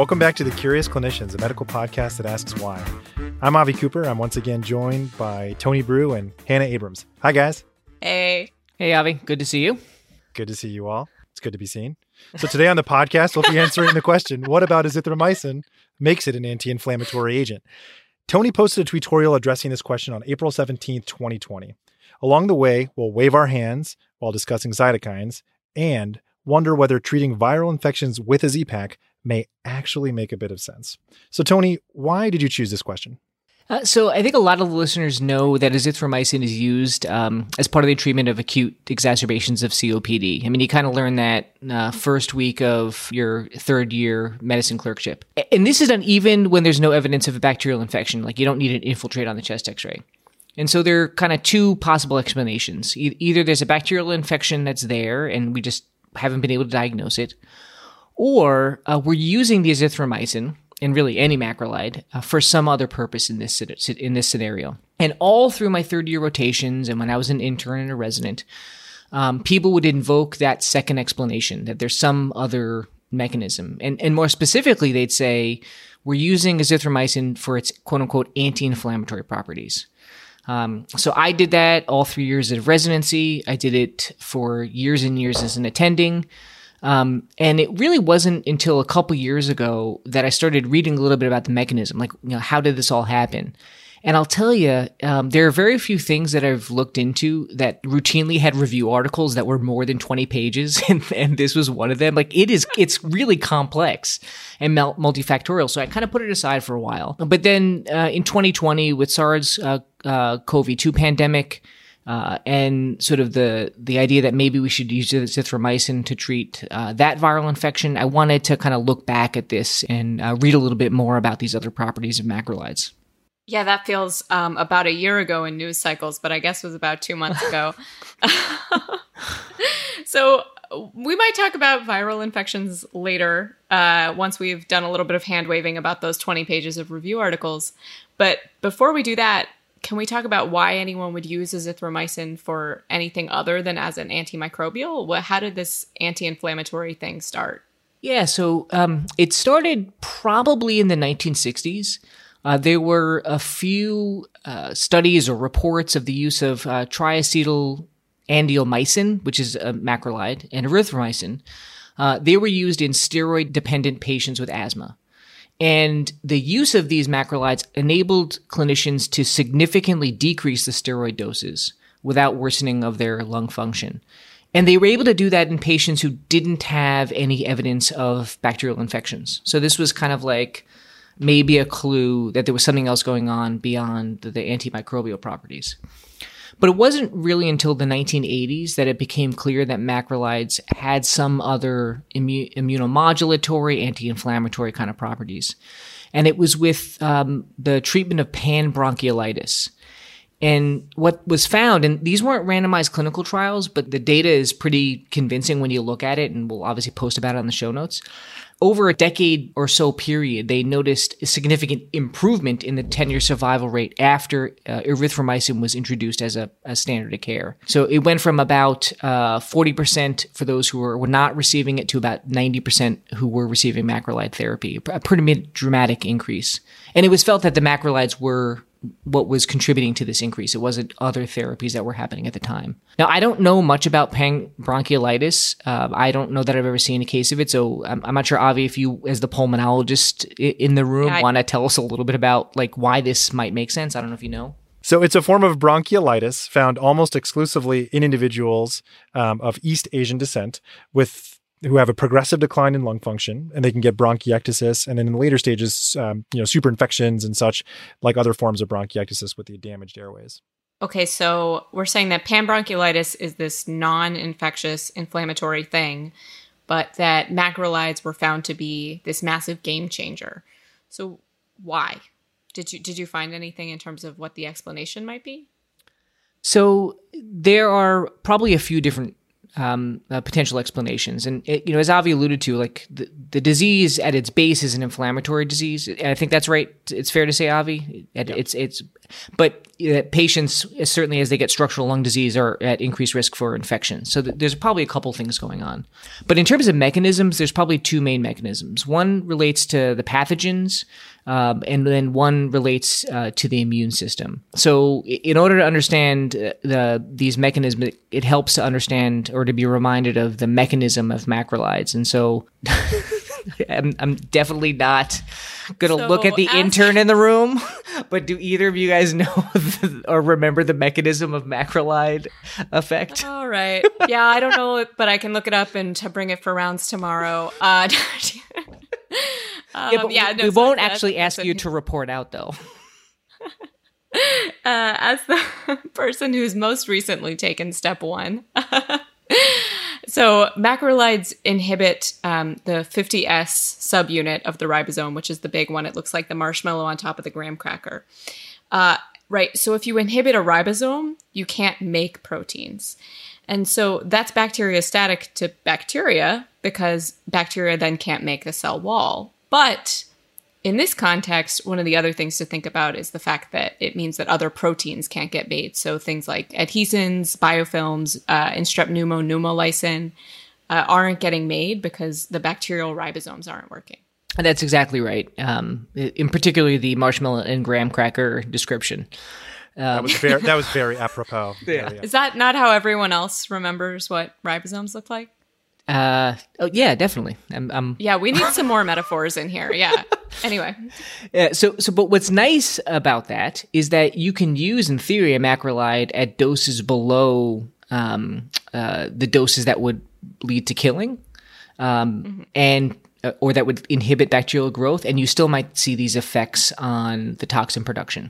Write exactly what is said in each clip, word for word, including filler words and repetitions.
Welcome back to The Curious Clinicians, a medical podcast that asks why. I'm Avi Cooper. I'm once again joined by Tony Brew and Hannah Abrams. Hi, guys. Hey. Hey, Avi. Good to see you. Good to see you all. It's good to be seen. So today on the podcast, we'll be answering the question, what about azithromycin makes it an anti-inflammatory agent? Tony posted a tweetorial addressing this question on April seventeenth, twenty twenty. Along the way, we'll wave our hands while discussing cytokines and wonder whether treating viral infections with a Z-Pak may actually make a bit of sense. So Tony, why did you choose this question? Uh, so I think a lot of the listeners know that azithromycin is used um, as part of the treatment of acute exacerbations of C O P D. I mean, you kind of learn that uh, first week of your third year medicine clerkship. And this is done even when there's no evidence of a bacterial infection, like you don't need an infiltrate on the chest x-ray. And so there are kind of two possible explanations. E- either there's a bacterial infection that's there and we just haven't been able to diagnose it, or uh, we're using the azithromycin, and really any macrolide, uh, for some other purpose in this in this scenario. And all through my third year rotations and when I was an intern and a resident, um, people would invoke that second explanation, that there's some other mechanism. And, and more specifically, they'd say, we're using azithromycin for its quote-unquote anti-inflammatory properties. Um, so I did that all three years of residency. I did it for years and years as an attending. Um, and it really wasn't until a couple years ago that I started reading a little bit about the mechanism, like, you know, how did this all happen? And I'll tell you, um, there are very few things that I've looked into that routinely had review articles that were more than twenty pages. And, and this was one of them. Like it is, it's really complex and multifactorial. So I kind of put it aside for a while. But then, uh, in twenty twenty with SARS, uh, uh, C O V two pandemic, Uh, and sort of the the idea that maybe we should use azithromycin to treat uh, that viral infection, I wanted to kind of look back at this and uh, read a little bit more about these other properties of macrolides. Yeah, that feels um, about a year ago in news cycles, but I guess it was about two months ago. So we might talk about viral infections later, uh, once we've done a little bit of hand-waving about those twenty pages of review articles. But before we do that, can we talk about why anyone would use azithromycin for anything other than as an antimicrobial? What, how did this anti-inflammatory thing start? Yeah, so um, it started probably in the nineteen sixties. Uh, there were a few uh, studies or reports of the use of uh, triacetyl-andiolmycin, which is a macrolide, and erythromycin. Uh, they were used in steroid-dependent patients with asthma. And the use of these macrolides enabled clinicians to significantly decrease the steroid doses without worsening of their lung function. And they were able to do that in patients who didn't have any evidence of bacterial infections. So this was kind of like maybe a clue that there was something else going on beyond the, the antimicrobial properties. But it wasn't really until the nineteen eighties that it became clear that macrolides had some other immu- immunomodulatory, anti-inflammatory kind of properties. And it was with um, the treatment of panbronchiolitis. And what was found, and these weren't randomized clinical trials, but the data is pretty convincing when you look at it, and we'll obviously post about it on the show notes. Over a decade or so period, they noticed a significant improvement in the ten-year survival rate after uh, erythromycin was introduced as a, a standard of care. So it went from about uh, forty percent for those who were, were not receiving it to about ninety percent who were receiving macrolide therapy, a pretty dramatic increase. And it was felt that the macrolides were what was contributing to this increase. It wasn't other therapies that were happening at the time. Now, I don't know much about panbronchiolitis. Uh, I don't know that I've ever seen a case of it. So I'm, I'm not sure, Avi, if you, as the pulmonologist in the room, I- want to tell us a little bit about like why this might make sense. I don't know if you know. So it's a form of bronchiolitis found almost exclusively in individuals um, of East Asian descent with who have a progressive decline in lung function, and they can get bronchiectasis, and then in the later stages, um, you know, superinfections and such, like other forms of bronchiectasis with the damaged airways. Okay, so we're saying that panbronchiolitis is this non-infectious inflammatory thing, but that macrolides were found to be this massive game changer. So why? Did you did you find anything in terms of what the explanation might be? So there are probably a few different um, uh, potential explanations. And, it, you know, as Avi alluded to, like the, the disease at its base is an inflammatory disease. And I think that's right. It's fair to say, Avi. It, yep. It's, it's, but uh, patients, certainly as they get structural lung disease, are at increased risk for infection. So th- there's probably a couple things going on. But in terms of mechanisms, there's probably two main mechanisms. One relates to the pathogens, Um, and then one relates uh, to the immune system. So in order to understand uh, the these mechanisms, it, it helps to understand or to be reminded of the mechanism of macrolides. And so I'm, I'm definitely not going to So look at the as- intern in the room, but do either of you guys know the, or remember the mechanism of macrolide effect? All right. Yeah, I don't know, but I can look it up and to bring it for rounds tomorrow. Uh, um, yeah, but yeah, we, no, we so won't that's- actually ask that's you a- to report out, though. Uh, as the person who's most recently taken step one. So macrolides inhibit um, the fifty S subunit of the ribosome, which is the big one. It looks like the marshmallow on top of the graham cracker. Uh, right. So if you inhibit a ribosome, you can't make proteins. And so that's bacteriostatic to bacteria because bacteria then can't make the cell wall. But in this context, one of the other things to think about is the fact that it means that other proteins can't get made. So things like adhesins, biofilms, uh, and strep pneumo pneumolysin uh, aren't getting made because the bacterial ribosomes aren't working. And that's exactly right. Um, in particular, the marshmallow and graham cracker description. Um, That was very, that was very apropos. Yeah. Very Is that not how everyone else remembers what ribosomes look like? Uh, oh yeah, definitely. I'm, I'm Yeah, we need some more metaphors in here. Yeah. Anyway. uh, so, so, but what's nice about that is that you can use, in theory, a macrolide at doses below um, uh, the doses that would lead to killing, um, mm-hmm. and uh, or that would inhibit bacterial growth, and you still might see these effects on the toxin production.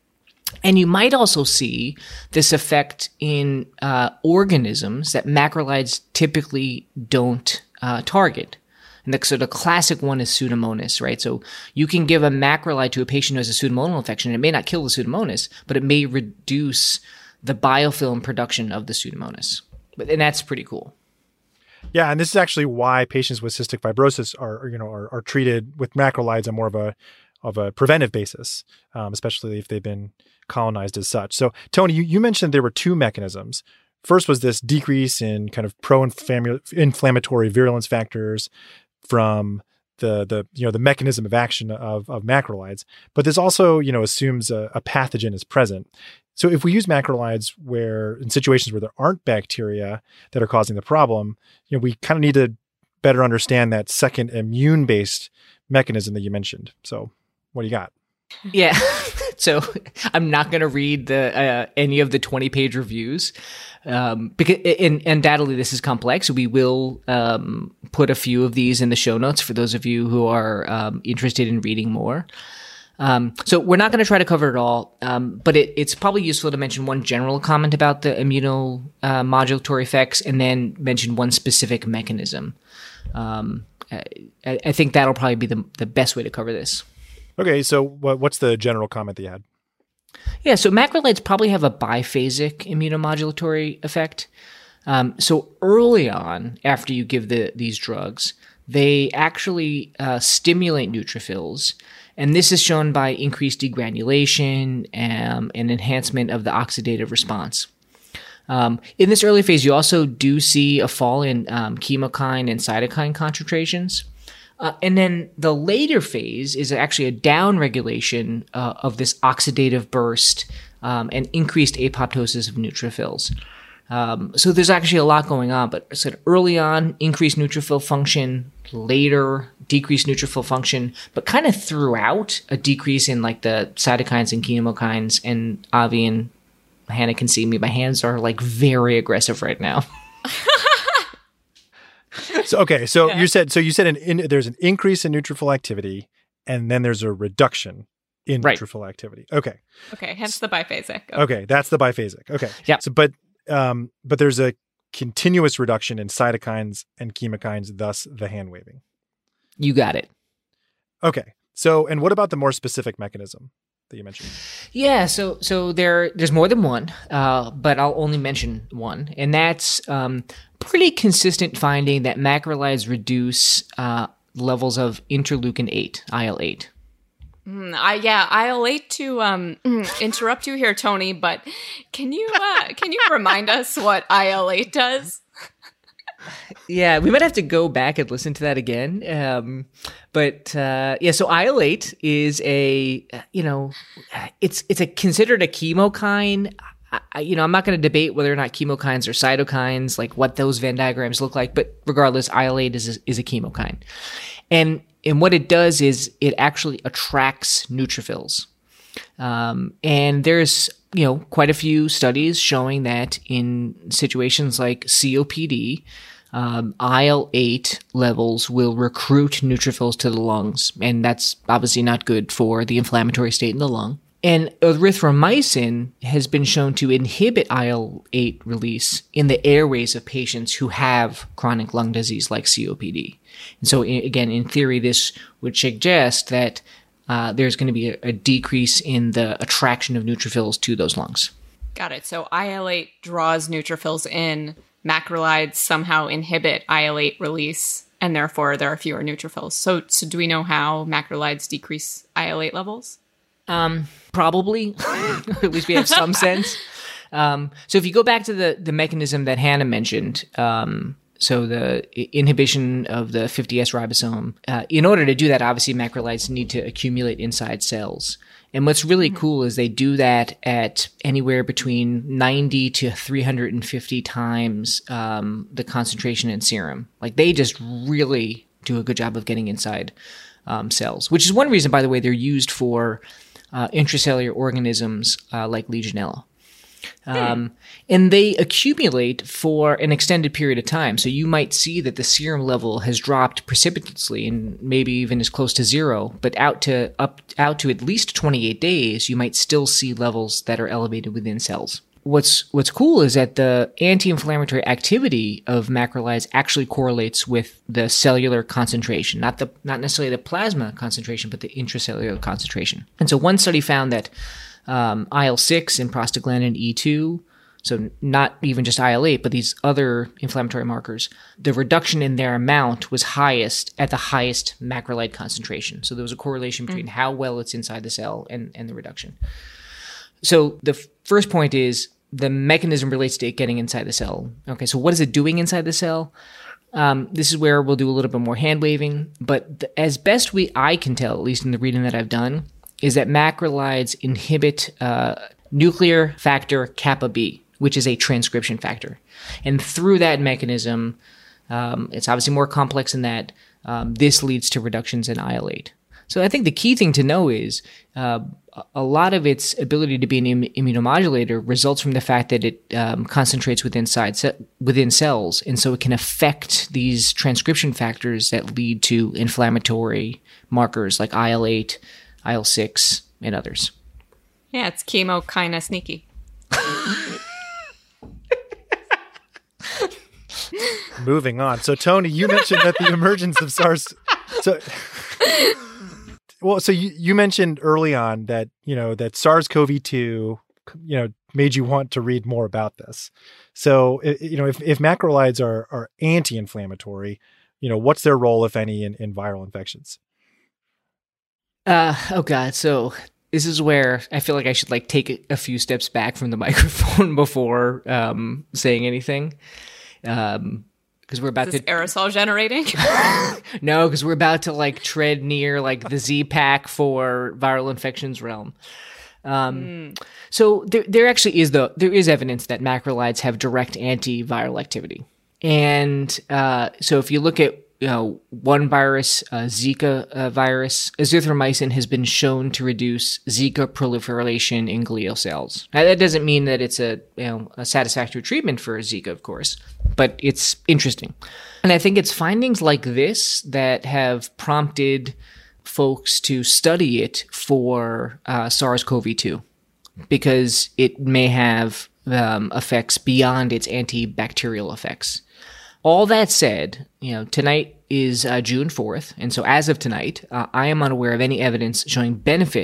And you might also see this effect in uh, organisms that macrolides typically don't uh, target. And the, so the classic one is Pseudomonas, right? So you can give a macrolide to a patient who has a Pseudomonal infection, and it may not kill the Pseudomonas, but it may reduce the biofilm production of the Pseudomonas. But, and that's pretty cool. Yeah, and this is actually why patients with cystic fibrosis are, you know, are, are treated with macrolides on more of a of a preventive basis, um, especially if they've been colonized as such. So, Tony, you, you mentioned there were two mechanisms. First was this decrease in kind of pro-inflammatory virulence factors from the the you know the mechanism of action of of macrolides, but this also you know assumes a, a pathogen is present. So if we use macrolides where in situations where there aren't bacteria that are causing the problem, you know we kind of need to better understand that second immune-based mechanism that you mentioned. So what do you got? Yeah. So I'm not going to read the uh, any of the twenty page reviews um, because in, undoubtedly this is complex. We will um, put a few of these in the show notes for those of you who are um, interested in reading more. Um, so we're not going to try to cover it all, um, but it, it's probably useful to mention one general comment about the immunomodulatory uh, effects and then mention one specific mechanism. Um, I, I think that'll probably be the, the best way to cover this. Okay, so what, what's the general comment that you had? Yeah, so macrolides probably have a biphasic immunomodulatory effect. Um, so early on, after you give the these drugs, they actually uh, stimulate neutrophils, and this is shown by increased degranulation um, and enhancement of the oxidative response. Um, in this early phase, you also do see a fall in um, chemokine and cytokine concentrations. Uh, and then the later phase is actually a downregulation uh, of this oxidative burst um, and increased apoptosis of neutrophils. Um, so there's actually a lot going on, but I said early on, increased neutrophil function, later decreased neutrophil function, but kind of throughout a decrease in like the cytokines and chemokines. And Avi and Hannah can see me. My hands are like very aggressive right now. So okay, so Yeah. you said so you said an in, there's an increase in neutrophil activity, and then there's a reduction in Right. neutrophil activity. Okay, Okay, hence the biphasic. okay, that's the biphasic. Okay, Yeah. So, but um, but there's a continuous reduction in cytokines and chemokines, thus the hand waving. You got it. Okay, so and what about the more specific mechanism? that you mentioned? Yeah, so so there there's more than one, uh, but I'll only mention one, and that's um, pretty consistent finding that macrolides reduce uh, levels of interleukin eight, I L eight. Mm, I yeah, I'll hate to um, interrupt you here, Tony, but can you uh, can you remind us what I L eight does? Yeah, we might have to go back and listen to that again. Um, but uh, yeah, so I L eight is a, you know, it's it's a considered a chemokine. I, you know, I'm not going to debate whether or not chemokines are cytokines, like what those Venn diagrams look like. But regardless, I L eight is a, is a chemokine, and and what it does is it actually attracts neutrophils. Um, and there's you know quite a few studies showing that in situations like C O P D. Um, I L eight levels will recruit neutrophils to the lungs, and that's obviously not good for the inflammatory state in the lung. And erythromycin has been shown to inhibit I L eight release in the airways of patients who have chronic lung disease like C O P D. And so, again, in theory, this would suggest that uh, there's going to be a, a decrease in the attraction of neutrophils to those lungs. Got it. So I L eight draws neutrophils in. Macrolides somehow inhibit I L eight release, and therefore there are fewer neutrophils. So, so do we know how macrolides decrease I L eight levels? Um, probably. At least we have some sense. Um, so if you go back to the, the mechanism that Hannah mentioned, um, so the inhibition of the fifty S ribosome, uh, in order to do that, obviously macrolides need to accumulate inside cells. And what's really mm-hmm. cool is they do that at anywhere between ninety to three hundred fifty times um, the concentration in serum. Like they just really do a good job of getting inside um, cells, which is one reason, by the way, they're used for uh, intracellular organisms uh, like Legionella. Um, and they accumulate for an extended period of time. So you might see that the serum level has dropped precipitously and maybe even as close to zero, but out to up out to at least twenty-eight days, you might still see levels that are elevated within cells. What's what's cool is that the anti-inflammatory activity of macrolides actually correlates with the cellular concentration, not the not necessarily the plasma concentration, but the intracellular concentration. And so one study found that Um, I L six and prostaglandin E two, so not even just I L eight, but these other inflammatory markers, the reduction in their amount was highest at the highest macrolide concentration. So there was a correlation between mm. how well it's inside the cell and, and the reduction. So the f- first point is the mechanism relates to it getting inside the cell. Okay, so what is it doing inside the cell? Um, this is where we'll do a little bit more hand waving, but the, as best we I can tell, at least in the reading that I've done, is that macrolides inhibit uh, nuclear factor kappa B, which is a transcription factor. And through that mechanism, um, it's obviously more complex than that, um, this leads to reductions in I L eight. So I think the key thing to know is uh, a lot of its ability to be an Im- immunomodulator results from the fact that it um, concentrates within, side ce- within cells, and so it can affect these transcription factors that lead to inflammatory markers like I L eight, I L six, and others. Yeah, it's chemo kind of sneaky. Moving on. So, Tony, you mentioned that the emergence of SARS. So, well, so you, you mentioned early on that, you know, that SARS-C o V two, you know, made you want to read more about this. So, you know, if, if macrolides are, are anti-inflammatory, you know, what's their role, if any, in, in viral infections? Uh, oh God. So this is where I feel like I should like take a, a few steps back from the microphone before, um, saying anything. Um, cause we're about is this to aerosol generating. No, cause we're about to like tread near like the Z PAC for viral infections realm. Um, mm. so there, there actually is the, there is evidence that macrolides have direct antiviral activity. And, uh, so if you look at, you know, one virus, uh, Zika uh, virus, azithromycin has been shown to reduce Zika proliferation in glial cells. Now, that doesn't mean that it's a, you know, a satisfactory treatment for Zika, of course, but it's interesting. And I think it's findings like this that have prompted folks to study it for uh, SARS-C o V two, because it may have um, effects beyond its antibacterial effects. All that said, you know, tonight is uh, June fourth, and so as of tonight, uh, I am unaware of any evidence showing benefit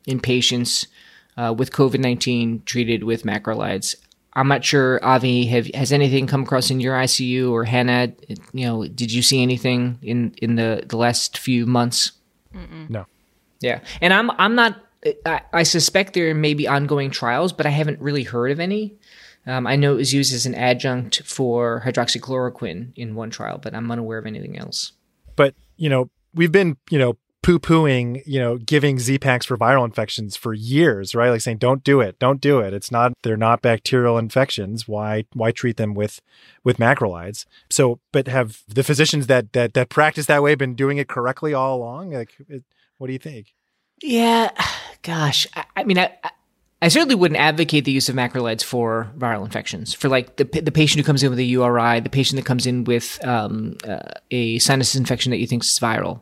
in patients uh, with COVID nineteen treated with macrolides. I'm not sure, Avi, have, has anything come across in your I C U, or Hannah, you know, did you see anything in, in the, the last few months? Mm-mm. No. Yeah. And I'm I'm not, I, I suspect there may be ongoing trials, but I haven't really heard of any. Um, I know it was used as an adjunct for hydroxychloroquine in one trial, but I'm unaware of anything else. But, you know, we've been, you know, poo-pooing, you know, giving Z-Paks for viral infections for years, right? Like saying, don't do it, don't do it. It's not, they're not bacterial infections. Why, why treat them with, with macrolides? So, but have the physicians that, that, that practice that way been doing it correctly all along? Like, it, what do you think? Yeah, gosh. I, I mean, I, I certainly wouldn't advocate the use of macrolides for viral infections. For like the the patient who comes in with a U R I, the patient that comes in with um, uh, a sinus infection that you think is viral.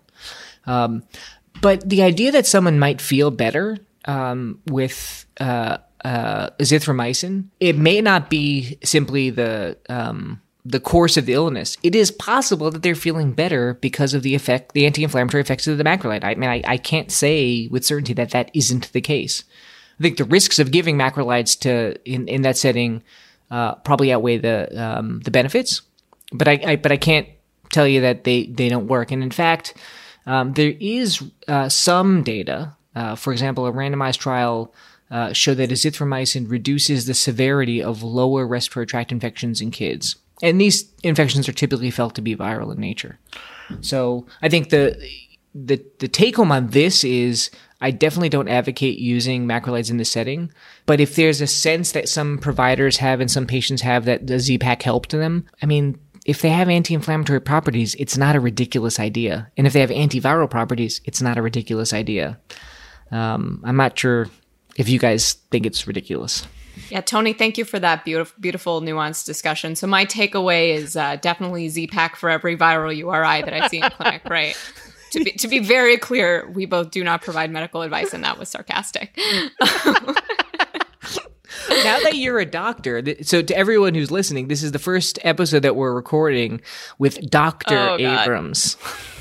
Um, but the idea that someone might feel better um, with uh, uh, azithromycin, it may not be simply the um, the course of the illness. It is possible that they're feeling better because of the effect, the anti-inflammatory effects of the macrolide. I mean, I, I can't say with certainty that that isn't the case. I think the risks of giving macrolides to in, in that setting uh, probably outweigh the um, the benefits, but I, I but I can't tell you that they, they don't work. And in fact, um, there is uh, some data. Uh, for example, a randomized trial uh, showed that azithromycin reduces the severity of lower respiratory tract infections in kids, and these infections are typically felt to be viral in nature. So I think the the the take home on this is, I definitely don't advocate using macrolides in this setting, but if there's a sense that some providers have and some patients have that the Z-Pak helped them, I mean, if they have anti-inflammatory properties, it's not a ridiculous idea. And if they have antiviral properties, it's not a ridiculous idea. Um, I'm not sure if you guys think it's ridiculous. Yeah, Tony, thank you for that beautiful, beautiful, nuanced discussion. So my takeaway is uh, definitely Z-Pak for every viral U R I that I see in clinic, right? To be, to be very clear, we both do not provide medical advice, and that was sarcastic. Now that you're a doctor, th- so to everyone who's listening, this is the first episode that we're recording with Doctor Oh, God. Abrams.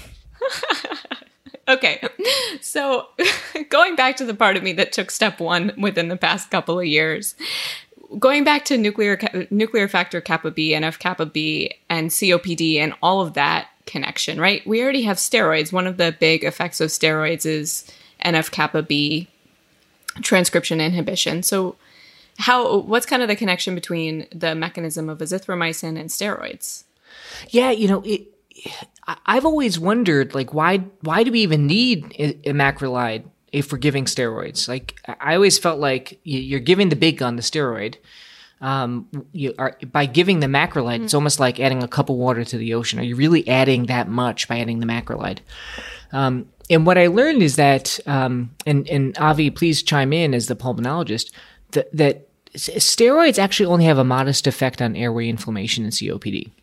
Okay, so going back to the part of me that took step one within the past couple of years, going back to nuclear ca- nuclear factor kappa B, N F kappa B, and C O P D, and all of that connection, right? We already have steroids. One of the big effects of steroids is N F kappa B transcription inhibition. So how, what's kind of the connection between the mechanism of azithromycin and steroids? Yeah, you know, it, I- I've always wondered, like, why why do we even need a, a macrolide if we're giving steroids? Like, I always felt like you're giving the big gun the steroid. Um, you are, by giving the macrolide, mm-hmm. It's almost like adding a cup of water to the ocean. Are you really adding that much by adding the macrolide? Um, and what I learned is that, um, and, and Avi, please chime in as the pulmonologist, that, that steroids actually only have a modest effect on airway inflammation and C O P D.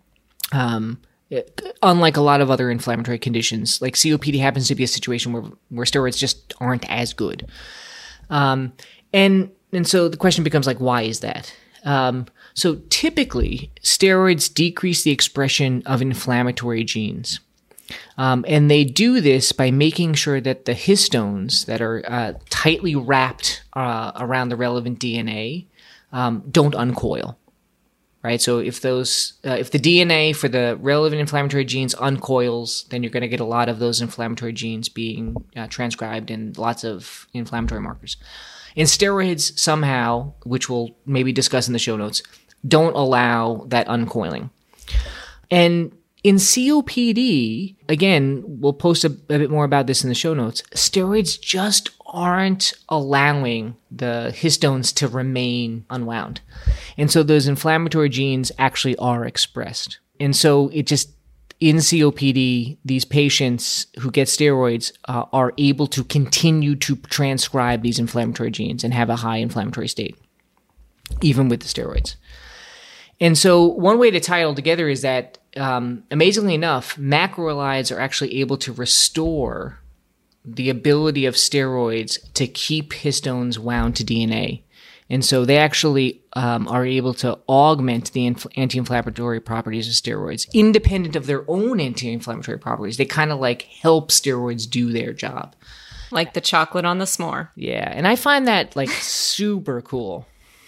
Um, unlike a lot of other inflammatory conditions, like C O P D happens to be a situation where, where steroids just aren't as good. Um, and And so the question becomes, like, why is that? Um, so typically, steroids decrease the expression of inflammatory genes. Um, and they do this by making sure that the histones that are uh, tightly wrapped uh, around the relevant D N A um, don't uncoil. Right? So if those, uh, if the D N A for the relevant inflammatory genes uncoils, then you're going to get a lot of those inflammatory genes being uh, transcribed in lots of inflammatory markers. And steroids somehow, which we'll maybe discuss in the show notes, don't allow that uncoiling. And in C O P D, again, we'll post a, a bit more about this in the show notes, steroids just aren't allowing the histones to remain unwound. And so those inflammatory genes actually are expressed. And so it just, in C O P D, these patients who get steroids uh, are able to continue to transcribe these inflammatory genes and have a high inflammatory state, even with the steroids. And so one way to tie it all together is that, um, amazingly enough, macrolides are actually able to restore the ability of steroids to keep histones wound to D N A. And so they actually um, are able to augment the inf- anti-inflammatory properties of steroids, independent of their own anti-inflammatory properties. They kind of like help steroids do their job. Like the chocolate on the s'more. Yeah, and I find that like super cool.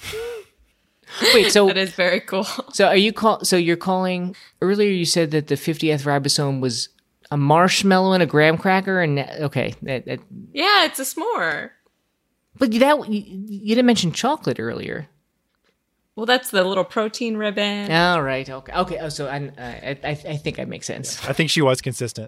Wait, so that is very cool. So are you call? So you're calling? Earlier, you said that the fiftieth ribosome was a marshmallow and a graham cracker, and okay, that, that, yeah, it's a s'more. But that you, you didn't mention chocolate earlier. Well, that's the little protein ribbon. All right. Okay. Okay. Oh, so I, I, I, I think I make sense. I think she was consistent.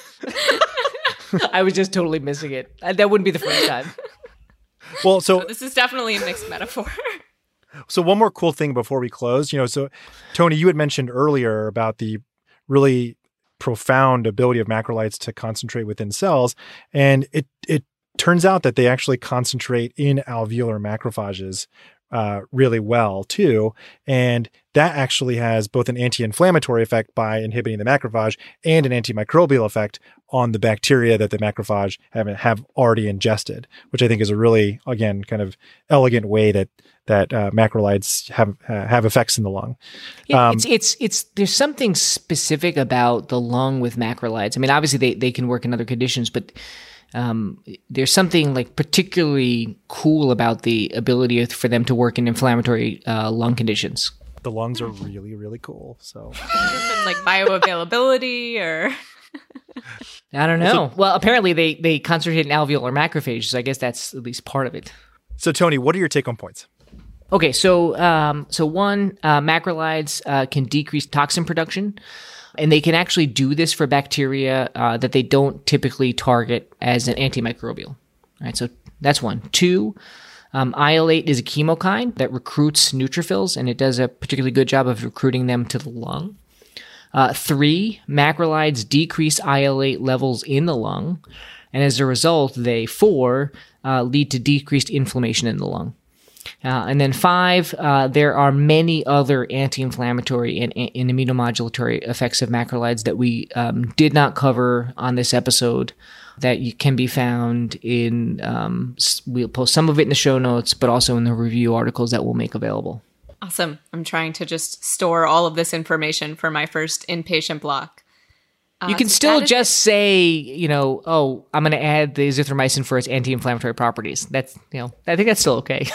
I was just totally missing it. That wouldn't be the first time. Well, so this is definitely a mixed metaphor. So one more cool thing before we close, you know, so Tony, you had mentioned earlier about the really profound ability of macrolides to concentrate within cells, and it it turns out that they actually concentrate in alveolar macrophages uh, really well too. And that actually has both an anti-inflammatory effect by inhibiting the macrophage and an antimicrobial effect on the bacteria that the macrophage have, have already ingested, which I think is a really, again, kind of elegant way that that uh, macrolides have uh, have effects in the lung. Yeah, Um, it's it's it's there's something specific about the lung with macrolides. I mean, obviously they, they can work in other conditions, but um, there's something like particularly cool about the ability for them to work in inflammatory uh, lung conditions. the lungs are really, really cool. So Like bioavailability or... I don't know. Well, apparently they, they concentrate in alveolar macrophages, so I guess that's at least part of it. So Tony, what are your take-home points? Okay, so um, so one, uh, macrolides uh, can decrease toxin production, and they can actually do this for bacteria uh, that they don't typically target as an antimicrobial. All right, so that's one. Two, um, I L eight is a chemokine that recruits neutrophils, and it does a particularly good job of recruiting them to the lung. Uh, three, macrolides decrease I L eight levels in the lung, and as a result, they, four, uh, lead to decreased inflammation in the lung. Uh, and then five, uh, there are many other anti-inflammatory and, and immunomodulatory effects of macrolides that we um, did not cover on this episode that you can be found in, um, we'll post some of it in the show notes, but also in the review articles that we'll make available. Awesome. I'm trying to just store all of this information for my first inpatient block. Uh, you can so still is- just say, you know, oh, I'm going to add the azithromycin for its anti-inflammatory properties. That's, you know, I think that's still okay.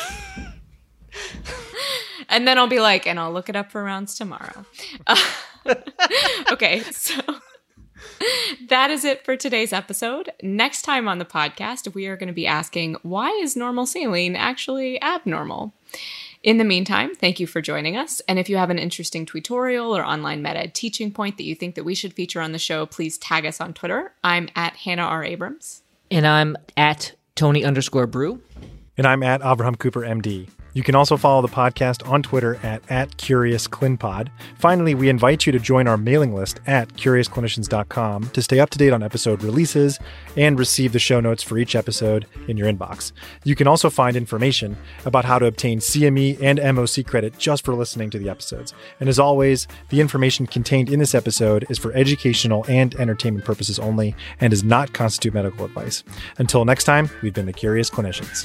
And then I'll be like, and I'll look it up for rounds tomorrow. Uh, okay, so that is it for today's episode. Next time on the podcast, we are going to be asking, why is normal saline actually abnormal? In the meantime, thank you for joining us. And if you have an interesting tutorial or online med-ed teaching point that you think that we should feature on the show, please tag us on Twitter. I'm at Hannah R. Abrams. And I'm at Tony underscore Brew. And I'm at Avraham Cooper, M D. You can also follow the podcast on Twitter at, at CuriousClinPod. Finally, we invite you to join our mailing list at Curious Clinicians dot com to stay up to date on episode releases and receive the show notes for each episode in your inbox. You can also find information about how to obtain C M E and M O C credit just for listening to the episodes. And as always, the information contained in this episode is for educational and entertainment purposes only and does not constitute medical advice. Until next time, we've been the Curious Clinicians.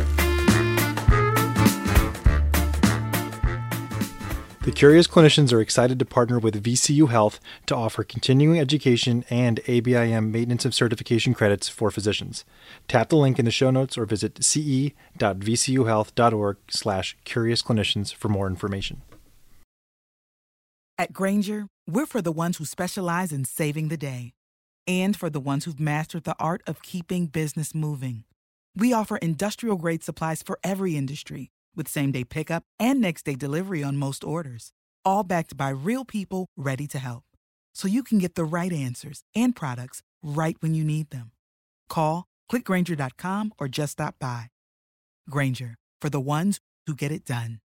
The Curious Clinicians are excited to partner with V C U Health to offer continuing education and A B I M maintenance of certification credits for physicians. Tap the link in the show notes or visit ce.vcuhealth.org slash Curious Clinicians for more information. At Grainger, we're for the ones who specialize in saving the day and for the ones who've mastered the art of keeping business moving. We offer industrial-grade supplies for every industry, with same-day pickup and next-day delivery on most orders, all backed by real people ready to help. So you can get the right answers and products right when you need them. Call, click Grainger dot com, or just stop by. Grainger, for the ones who get it done.